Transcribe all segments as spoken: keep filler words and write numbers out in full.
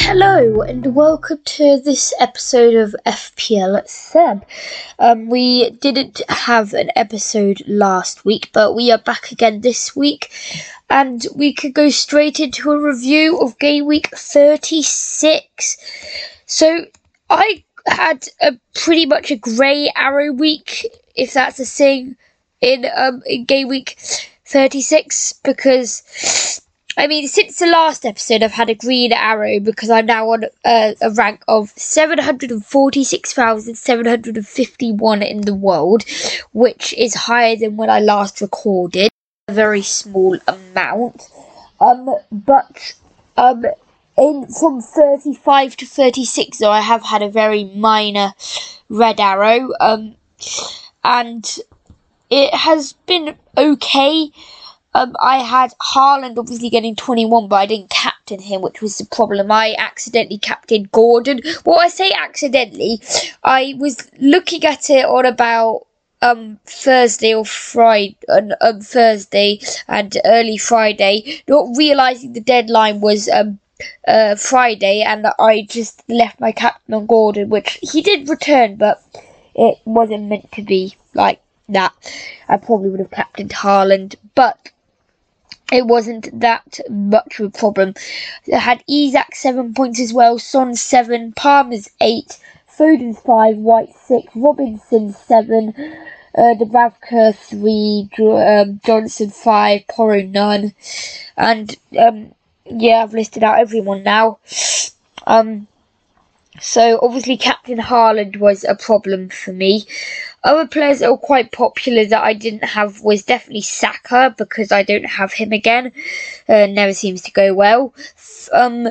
Hello and welcome to this episode of F P L Seb. Um, we didn't have an episode last week, but we are back again this week, and we could go straight into a review of game week thirty-six. So I had a pretty much a grey arrow week, if that's a thing, in um in game week thirty-six, because I mean, since the last episode, I've had a green arrow because I'm now on uh, a rank of seven hundred forty-six thousand seven hundred fifty-one in the world, which is higher than when I last recorded. A very small amount. Um, but um, in from thirty-five to thirty-six, though, I have had a very minor red arrow. Um, and it has been okay. Um, I had Haaland obviously getting twenty-one, but I didn't captain him, which was the problem. I accidentally captained Gordon. Well, I say accidentally. I was looking at it on about um Thursday or Friday, um, um, Thursday and early Friday, not realising the deadline was um uh Friday, and I just left my captain on Gordon, which he did return, but it wasn't meant to be like that. I probably would have captained Haaland, but it wasn't that much of a problem. I had Isak seven points as well, Son seven, Palmer's eight, Foden's five, White six, Robinson seven, uh, Dubravka three, um, Johnson five, Porro none, and um, yeah, I've listed out everyone now. Um, so obviously Captain Haaland was a problem for me. Other players that were quite popular that I didn't have was definitely Saka, because I don't have him again. Uh, never seems to go well. Um,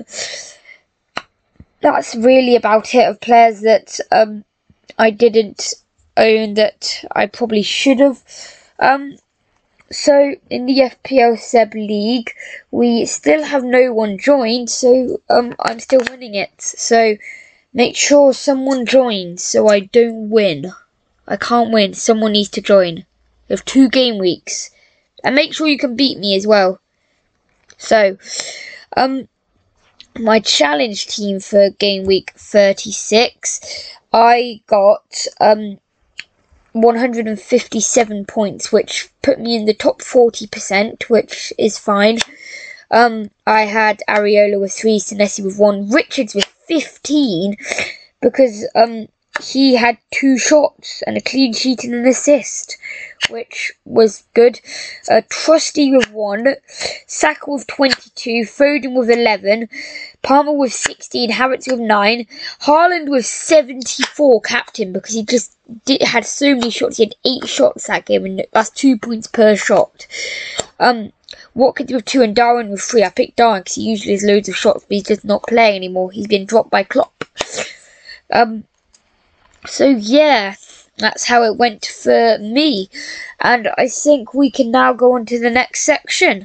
that's really about it of players that um, I didn't own that I probably should have. Um, so in the F P L Seb League, we still have no one joined, so um, I'm still winning it. So make sure someone joins so I don't win. I can't win. Someone needs to join. We have two game weeks. And make sure you can beat me as well. So, um, my challenge team for game week thirty-six, I got um one hundred fifty-seven points, which put me in the top forty percent, which is fine. Um, I had Areola with three, Senesi with one, Richards with fifteen, because um. he had two shots and a clean sheet and an assist, which was good. Uh, Trusty with one, Saka with twenty-two, Foden with eleven, Palmer with sixteen, Havertz with nine, Haaland with seventy-four captain, because he just did, had so many shots. He had eight shots that game, and that's two points per shot. Um, Watkins with two and Darwin with three. I picked Darwin because he usually has loads of shots, but he's just not playing anymore. He's been dropped by Klopp. Um, So yeah, that's how it went for me, and I think we can now go on to the next section.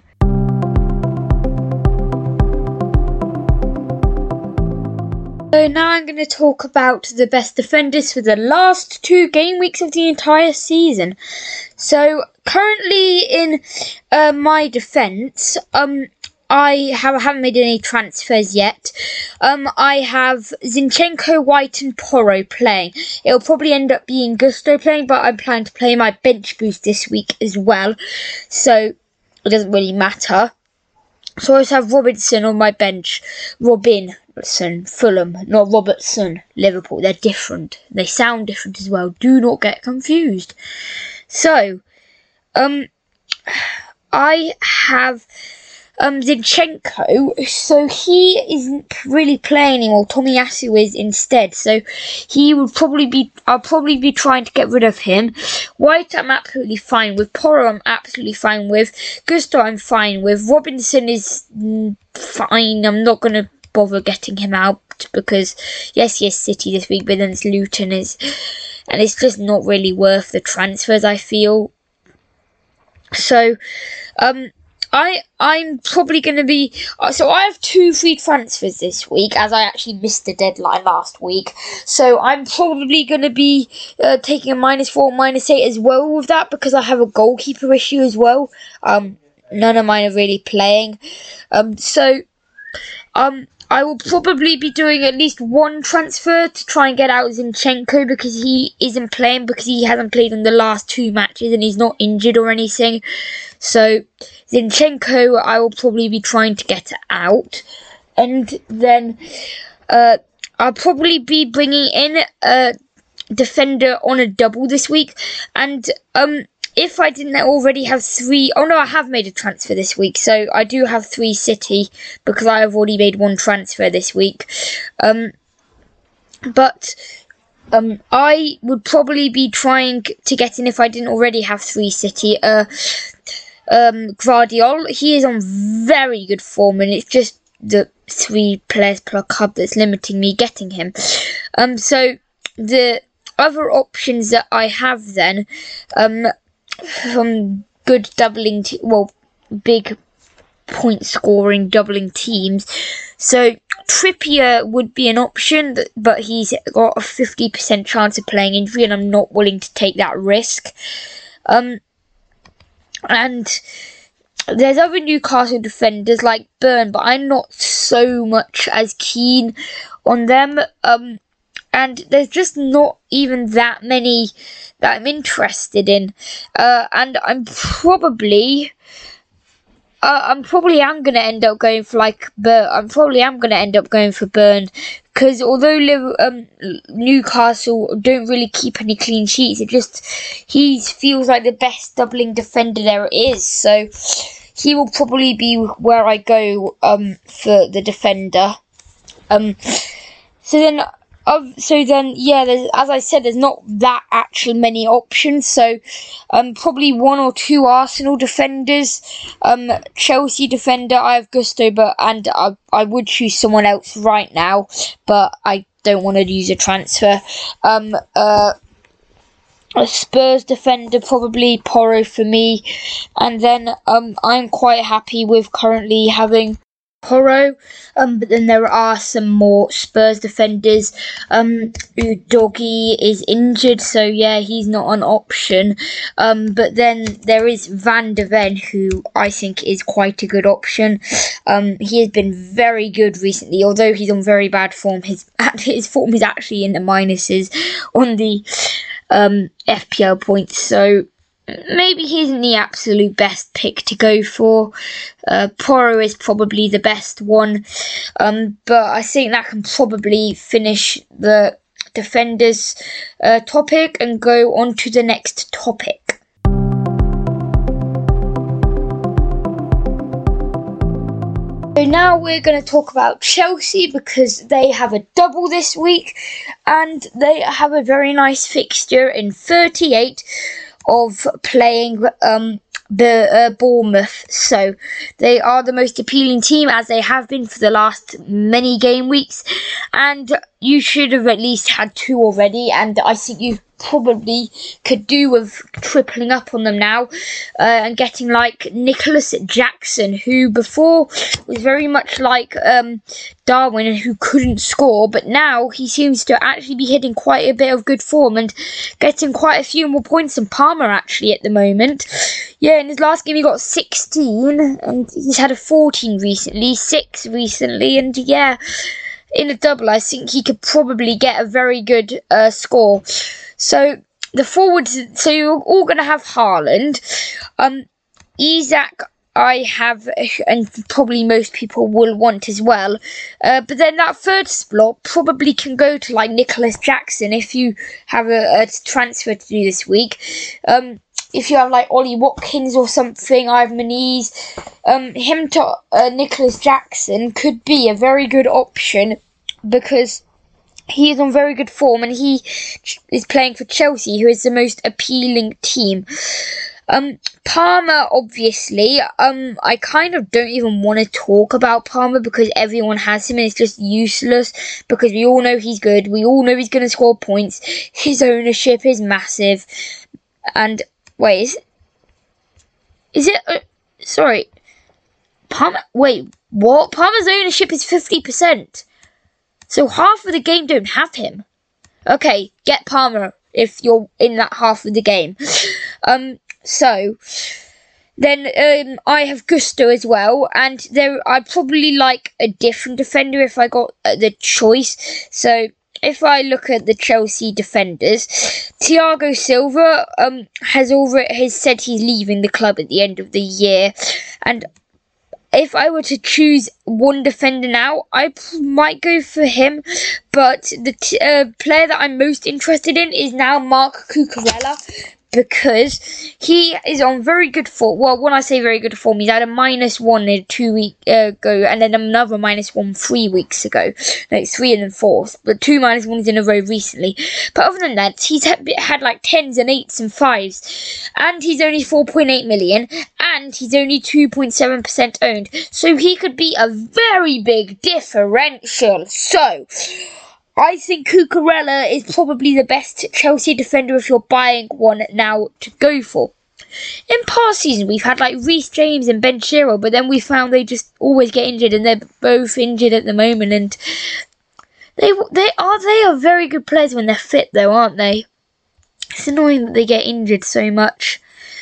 So now I'm going to talk about the best defenders for the last two game weeks of the entire season. So currently in uh, my defence, um. I have, haven't made any transfers yet. Um, I have Zinchenko, White and Porro playing. It'll probably end up being Gusto playing, but I'm planning to play my bench boost this week as well. So it doesn't really matter. So I also have Robinson on my bench. Robinson, Fulham, not Robertson, Liverpool. They're different. They sound different as well. Do not get confused. So, um, I have Um, Zinchenko, so he isn't really playing anymore. Tomiyasu is instead, so he would probably be, I'll probably be trying to get rid of him. White I'm absolutely fine with. Porro I'm absolutely fine with. Gusto I'm fine with. Robinson is mm, fine. I'm not going to bother getting him out, because yes, yes, City this week, but then it's Luton, is, and it's just not really worth the transfers, I feel. So, um, I, I'm probably going to be... Uh, so I have two free transfers this week, as I actually missed the deadline last week. So I'm probably going to be uh, taking a minus four, minus eight as well with that, because I have a goalkeeper issue as well. Um, none of mine are really playing. Um, so um, I will probably be doing at least one transfer to try and get out Zinchenko because he isn't playing, because he hasn't played in the last two matches and he's not injured or anything. So Zinchenko, I will probably be trying to get out. And then uh, I'll probably be bringing in a defender on a double this week. And um, if I didn't already have three... Oh, no, I have made a transfer this week. So I do have three City because I have already made one transfer this week. Um, but um, I would probably be trying to get in, if I didn't already have three City, uh, um, Gvardiol. He is on very good form, and it's just the three players per club that's limiting me getting him. Um, so the other options that I have then, um, from good doubling, te- well, big point scoring doubling teams. So Trippier would be an option, but he's got a fifty percent chance of playing injury, and I'm not willing to take that risk. Um, and there's other Newcastle defenders like Burn, but I'm not so much as keen on them. Um, and there's just not even that many that I'm interested in. Uh, and I'm probably, uh, I'm probably am gonna end up going for like Burn. I'm probably am gonna end up going for Burn, because although um, Newcastle don't really keep any clean sheets, it just he feels like the best doubling defender there is. So he will probably be where I go um, for the defender. Um, so then, uh, so then, yeah. There's, as I said, there's not that actually many options. So, um, probably one or two Arsenal defenders. Um, Chelsea defender, I have Gusto, but and I I would choose someone else right now, but I don't want to use a transfer. Um, uh. A Spurs defender, probably Porro for me. And then um, I'm quite happy with currently having Porro. Um, but then there are some more Spurs defenders. Um, Udogie is injured, so yeah, he's not an option. Um, but then there is Van de Ven, who I think is quite a good option. Um, he has been very good recently, although he's on very bad form. His his form is actually in the minuses on the Um, F P L points, so maybe he isn't the absolute best pick to go for. Uh, Porro is probably the best one, um, but I think that can probably finish the defenders uh, topic and go on to the next topic. So now we're going to talk about Chelsea, because they have a double this week and they have a very nice fixture in thirty-eight of playing um, the uh, Bournemouth. So they are the most appealing team, as they have been for the last many game weeks, and you should have at least had two already, and I think you probably could do with tripling up on them now uh, and getting like Nicholas Jackson, who before was very much like um, Darwin, who couldn't score, but now he seems to actually be hitting quite a bit of good form and getting quite a few more points than Palmer actually at the moment. Yeah, in his last game he got sixteen, and he's had a fourteen recently, six recently, and yeah, in a double I think he could probably get a very good uh, score. So the forwards, so you're all going to have Haaland. Um, Isak, I have, and probably most people will want as well. Uh, but then that third slot probably can go to like Nicholas Jackson if you have a, a transfer to do this week. Um, if you have like Ollie Watkins or something, I have Moniz. Um, him to uh, Nicholas Jackson could be a very good option, because he is on very good form and he is playing for Chelsea, who is the most appealing team. Um, Palmer, obviously, um, I kind of don't even want to talk about Palmer because everyone has him and it's just useless, because we all know he's good. We all know he's going to score points. His ownership is massive. And, wait, is, is it, uh, sorry, Palmer, wait, what? Palmer's ownership is fifty percent. So half of the game don't have him. Okay, get Palmer if you're in that half of the game. Um, so Then um, I have Gusto as well, and there I'd probably like a different defender if I got uh, the choice. So if I look at the Chelsea defenders, Thiago Silva um has already has said he's leaving the club at the end of the year, and if I were to choose one defender now, I p- might go for him. But the t- uh, player that I'm most interested in is now Marc Cucurella, because he is on very good form. Well, when I say very good form, he's had a minus one in two weeks ago, and then another minus one three weeks ago. No, it's three and then four, but two minus ones in a row recently. But other than that, he's had, had like tens and eights and fives, and he's only four point eight million, and he's only two point seven percent owned. So he could be a very big differential. So I think Cucurella is probably the best Chelsea defender if you're buying one now to go for. In past seasons, we've had like Reece James and Ben Chilwell, but then we found they just always get injured, and they're both injured at the moment. And they they are they are very good players when they're fit, though, aren't they? It's annoying that they get injured so much.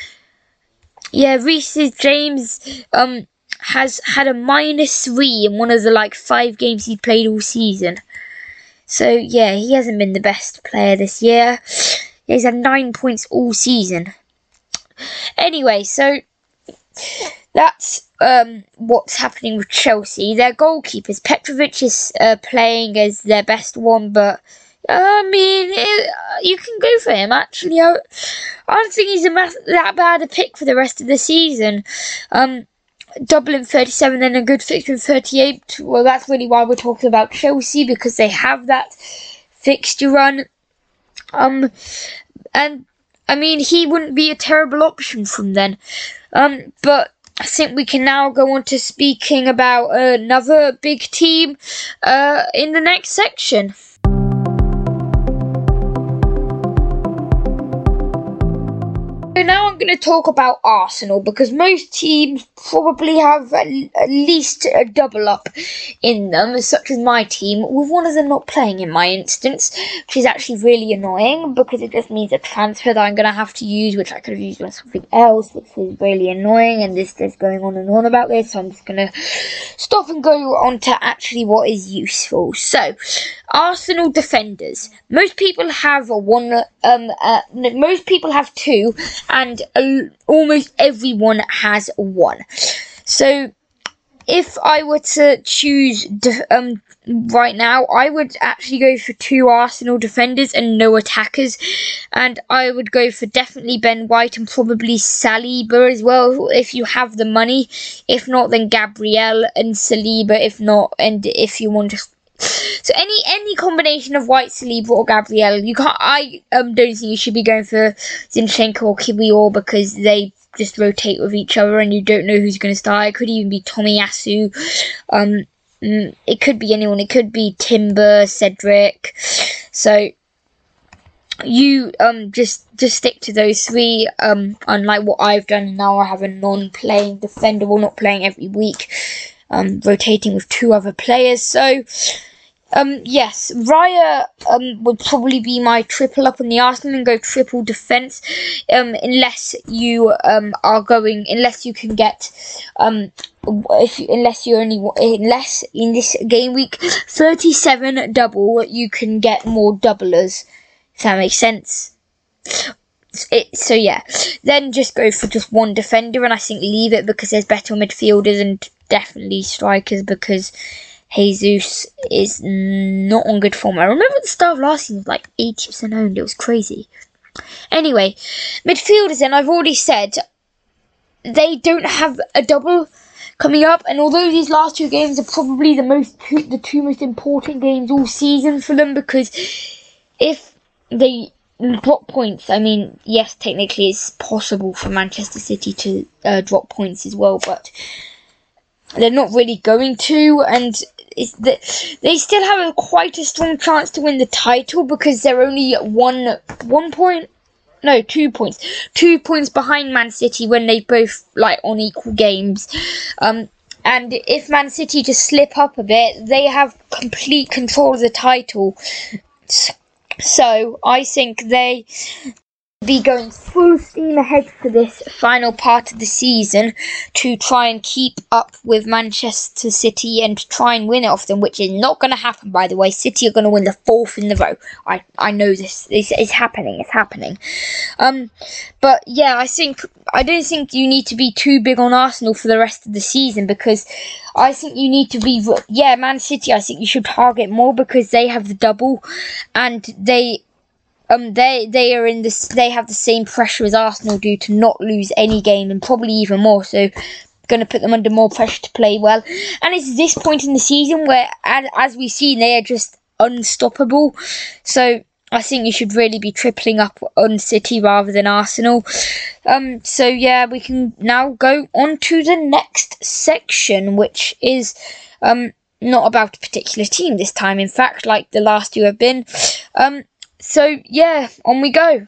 Yeah, Reece James um has had a minus three in one of the like five games he played all season. So, yeah, he hasn't been the best player this year. He's had nine points all season. Anyway, so that's um, what's happening with Chelsea. Their goalkeepers, Petrovic is uh, playing as their best one, but I mean, it, you can go for him, actually. I, I don't think he's a math- that bad a pick for the rest of the season. Um... Double in thirty-seven, then a good fixture in thirty-eight. Well, that's really why we're talking about Chelsea, because they have that fixture run. Um, and I mean, he wouldn't be a terrible option from then. Um, but I think we can now go on to speaking about another big team uh, in the next section. So now I'm going to talk about Arsenal, because most teams probably have at least a double up in them, such as my team, with one of them not playing in my instance, which is actually really annoying, because it just means a transfer that I'm going to have to use, which I could have used on something else, which is really annoying, and this is going on and on about this, so I'm just going to stop and go on to actually what is useful. So, Arsenal defenders. Most people have one, um, uh, most people have two, and uh, almost everyone has one. So, if I were to choose de- um right now, I would actually go for two Arsenal defenders and no attackers, and I would go for definitely Ben White and probably Saliba as well if you have the money. If not, then Gabriel and Saliba. If not, and if you want to. So any any combination of White, Saliba or Gabriel, you can't. I um don't think you should be going for Zinchenko or Kiwior, because they just rotate with each other and you don't know who's going to start. It could even be Tomiyasu. Um, it could be anyone. It could be Timber, Cedric. So you um just just stick to those three. Um, unlike what I've done now, I have a non-playing defender, well, not playing every week. Um, rotating with two other players. So. Um, yes, Raya um, would probably be my triple up on the Arsenal and go triple defence, um, unless you um, are going, unless you can get, um, if you, unless you only, unless in this game week thirty-seven double, you can get more doublers, if that makes sense. It, so yeah, then just go for just one defender, and I think leave it because there's better midfielders and definitely strikers, because Jesus is not on good form. I remember at the start of last season, like eighty percent owned. It was crazy. Anyway, midfielders then, I've already said, they don't have a double coming up. And although these last two games are probably the most two, the two most important games all season for them, because if they drop points, I mean, yes, technically it's possible for Manchester City to uh, drop points as well, but they're not really going to, and it's the, they still have a, quite a strong chance to win the title, because they're only one one point, no, two points, two points behind Man City when they both like on equal games. Um, and if Man City just slip up a bit, they have complete control of the title. So I think they Be going full steam ahead for this final part of the season to try and keep up with Manchester City and try and win it off them, which is not going to happen, by the way. City are going to win the fourth in the row. I, I know this. This is happening. It's happening. Um, but yeah, I think I don't think you need to be too big on Arsenal for the rest of the season, because I think you need to be yeah, Man City. I think you should target more because they have the double, and they. Um, they they are in this. They have the same pressure as Arsenal do to not lose any game, and probably even more. So, going to put them under more pressure to play well. And it's this point in the season where, as, as we've seen, they are just unstoppable. So, I think you should really be tripling up on City rather than Arsenal. Um, so yeah, we can now go on to the next section, which is um not about a particular team this time. In fact, like the last two have been. Um. So, yeah, on we go.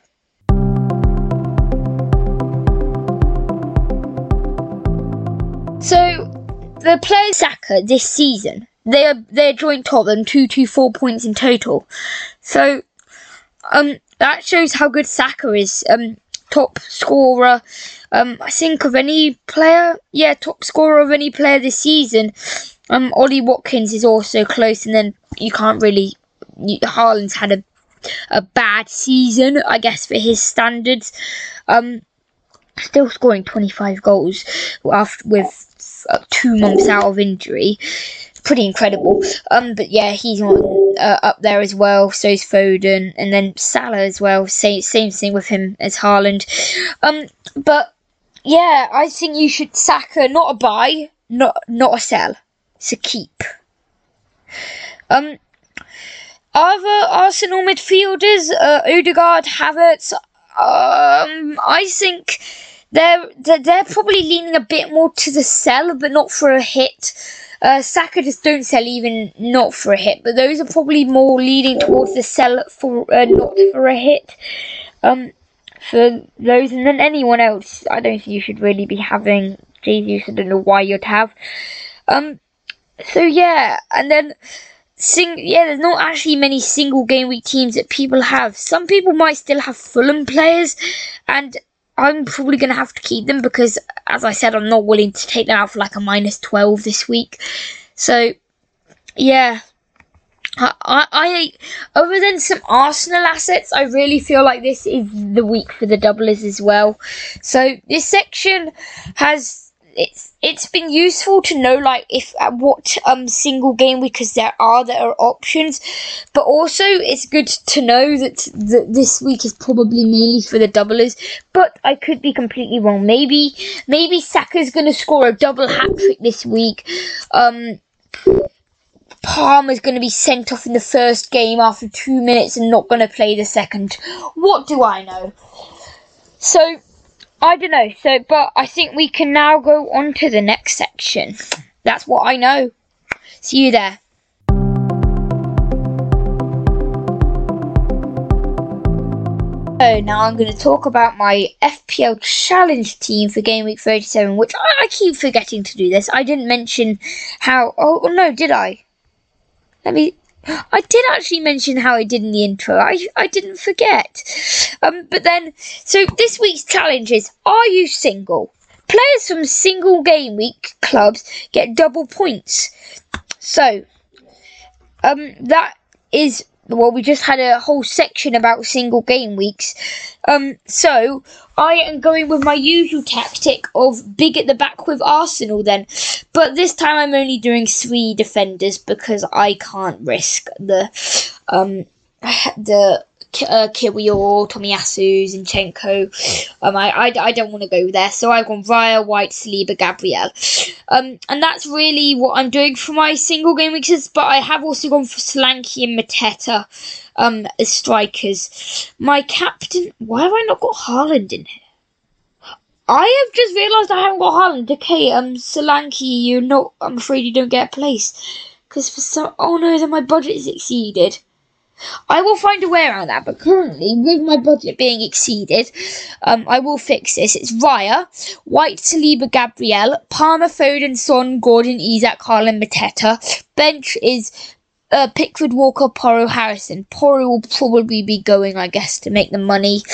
So, the players Saka this season, they are they're joint top and two two four points in total. So, um, that shows how good Saka is. Um, top scorer, um, I think of any player. Yeah, top scorer of any player this season. Um, Ollie Watkins is also close, and then you can't really. You, Haaland's had a. A bad season, I guess, for his standards. Um, still scoring twenty-five goals after with uh, two months out of injury. Pretty incredible. Um, but yeah, he's on uh, up there as well. So is Foden, and then Salah as well. Same same thing with him as Haaland. Um, but yeah, I think you should Saka, not a buy, not not a sell. It's a keep. Um. Other Arsenal midfielders, uh, Odegaard, Havertz, um, I think they're, they're they're probably leaning a bit more to the sell, but not for a hit. Uh, Saka just don't sell, even not for a hit, but those are probably more leaning towards the sell for uh, not for a hit. Um, for those, and then anyone else, I don't think you should really be having Jesus. I don't know why you'd have. Um, so yeah, and then. Sing, yeah, there's not actually many single game week teams that people have. Some people might still have Fulham players, and I'm probably going to have to keep them because, as I said, I'm not willing to take them out for like a minus twelve this week. So, yeah. I, I, I, other than some Arsenal assets, I really feel like this is the week for the doublers as well. So, this section has... It's it's been useful to know like if uh, what um single game because there are there are options, but also it's good to know that th- this week is probably mainly for the doublers. But I could be completely wrong. Maybe maybe Saka's going to score a double hat trick this week. Um, Palmer's going to be sent off in the first game after two minutes and not going to play the second. What do I know? So. I don't know, so, but I think we can now go on to the next section. That's what I know. See you there. So now I'm going to talk about my F P L challenge team for game week thirty-seven, which I, I keep forgetting to do this. I didn't mention how, oh, oh no, did I? Let me... I did actually mention how I did in the intro. I I didn't forget. Um, but then, so this week's challenge is, are you single? Players from single game week clubs get double points. So, um, that is, well, we just had a whole section about single game weeks. Um, so, I am going with my usual tactic of big at the back with Arsenal then. But this time I'm only doing three defenders because I can't risk the, um, the, uh, Kiwior, Tomiyasu, Zinchenko. Um, I, I, I don't want to go there. So I've gone Raya, White, Saliba, Gabriel. Um, and that's really what I'm doing for my single game weeks. But I have also gone for Solanke and Mateta, um, as strikers. My captain, why have I not got Haaland in here? I have just realised I haven't got Haaland. Okay, um, Solanke, you're not, I'm afraid you don't get a place. Because for some, oh no, then my budget is exceeded. I will find a way around that, but currently, with my budget being exceeded, um, I will fix this. It's Raya, White, Saliba, Gabriel, Palmer, Foden, Son, Gordon, Isak, Haaland, Mateta. Bench is uh, Pickford, Walker, Porro, Harrison. Porro will probably be going, I guess, to make the money.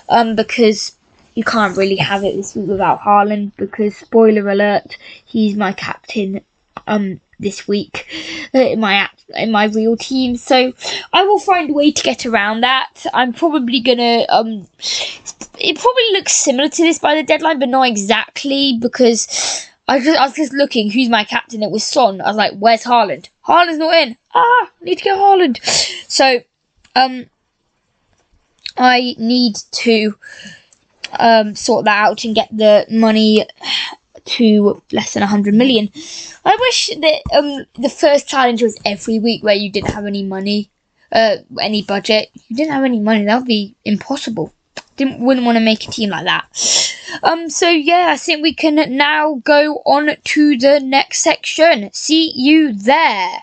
um, because you can't really have it this week without Haaland, because, spoiler alert, he's my captain um this week uh, in my in my real team. So I will find a way to get around that. I'm probably gonna um it probably looks similar to this by the deadline, but not exactly, because I, just, I was just looking who's my captain. It was Son. I was like, where's Haaland? Haaland's not in. Ah, I need to get Haaland. So um I need to um sort that out and get the money to less than one hundred million. I wish that um the first challenge was every week, where you didn't have any money, uh, any budget. You didn't have any money. That would be impossible. Didn't wouldn't want to make a team like that. Um. So yeah, I think we can now go on to the next section. See you there.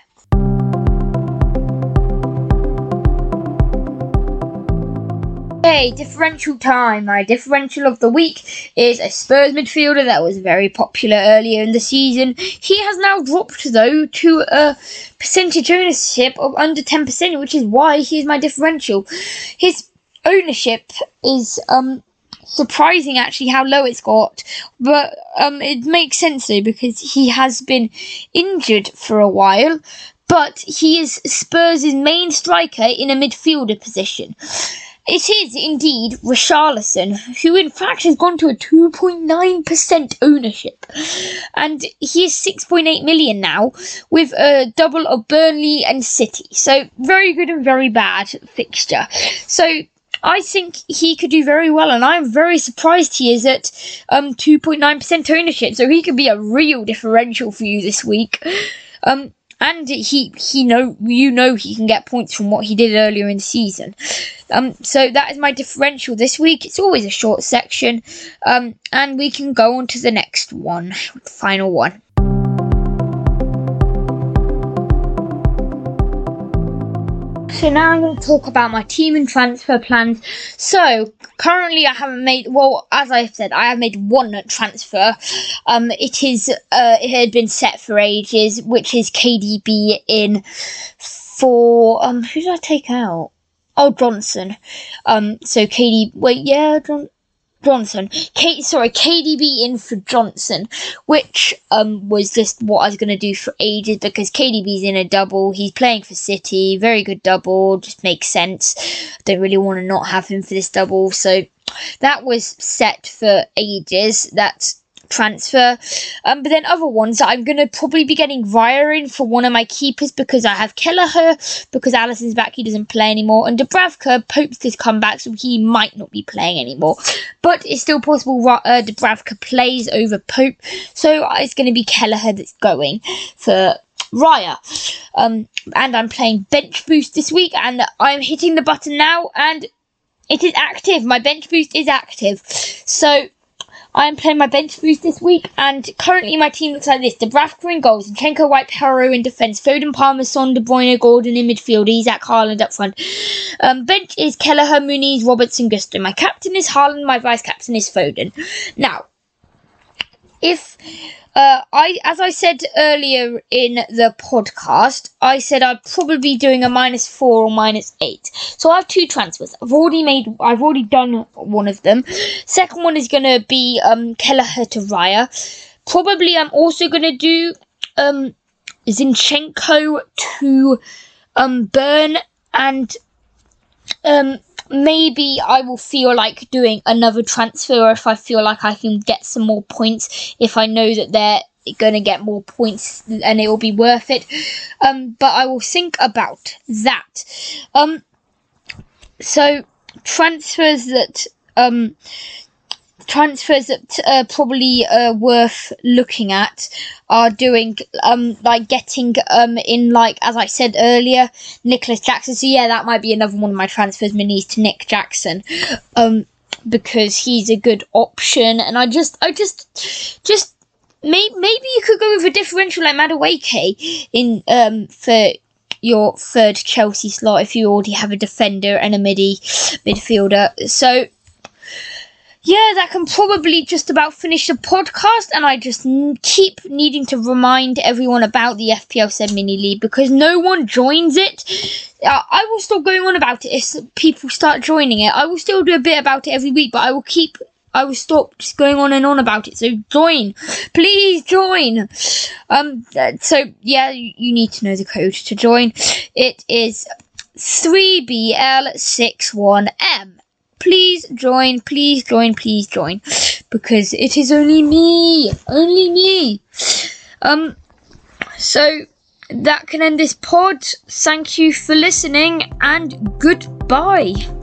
Okay, differential time. My differential of the week is a Spurs midfielder that was very popular earlier in the season. He has now dropped, though, to a percentage ownership of under ten percent, which is why he is my differential. His ownership is um surprising, actually, how low it's got, but um it makes sense, though, because he has been injured for a while, but he is Spurs' main striker in a midfielder position. It is indeed Richarlison, who in fact has gone to a two point nine percent ownership. And he is six point eight million now, with a double of Burnley and City. So very good and very bad fixture. So I think he could do very well, and I'm very surprised he is at um two point nine percent ownership. So he could be a real differential for you this week. Um And he, he know, you know, he can get points from what he did earlier in the season. Um, so that is my differential this week. It's always a short section. Um, and we can go on to the next one, final one. So now I'm going to talk about my team and transfer plans. So currently I haven't made, well, as I said, I have made one transfer. Um, it is, uh, it had been set for ages, which is K D B in for, um, who did I take out? Oh, Johnson. Um, so K D, wait, yeah, John. Johnson, K, sorry, K D B in for Johnson, which um was just what I was going to do for ages, because K D B's in a double, he's playing for City, very good double, just makes sense. I don't really want to not have him for this double, so that was set for ages, that transfer. Um, but then other ones, I'm going to probably be getting Raya in for one of my keepers, because I have Kelleher, because Alisson's back, he doesn't play anymore, and Dubravka, Pope's just come back, so he might not be playing anymore. But it's still possible uh, Dubravka plays over Pope, so it's going to be Kelleher that's going for Raya. Um, and I'm playing Bench Boost this week, and I'm hitting the button now, and it is active. My Bench Boost is active. So I am playing my bench boost this week, and currently my team looks like this. Dubravka in goals, Zinchenko, White, Perro in defence, Foden, Palmer, Son, De Bruyne, Gordon in midfield, Isak, Haaland up front. Um, bench is Kelleher, Muniz, Robertson, Gusto. My captain is Haaland, my vice-captain is Foden. Now, if... Uh, I, as I said earlier in the podcast, I said I'd probably be doing a minus four or minus eight. So I have two transfers. I've already made, I've already done one of them. Second one is going to be, um, Kelleher to Raya. Probably I'm also going to do, um, Zinchenko to, um, Burn, and, um, maybe I will feel like doing another transfer if I feel like I can get some more points, if I know that they're going to get more points and it will be worth it. Um, but I will think about that. Um, so transfers that um, transfers that are probably uh, worth looking at are doing um like getting um in, like as I said earlier, Nicholas Jackson. So yeah, that might be another one of my transfers, minis to Nick Jackson, um because he's a good option. And I just I just just maybe maybe you could go with a differential like Madueke in um for your third Chelsea slot if you already have a defender and a midi midfielder. So yeah, that can probably just about finish the podcast, and I just n- keep needing to remind everyone about the F P L Seb Mini League, because no one joins it. uh, I will stop going on about it if people start joining it. I will still do a bit about it every week, but I will keep, I will stop just going on and on about it. So join, please join. Um, so yeah, you, you need to know the code to join. It is three B L six one M. Please join, please join, please join, because it is only me, only me. Um, so that can end this pod. Thank you for listening, and goodbye.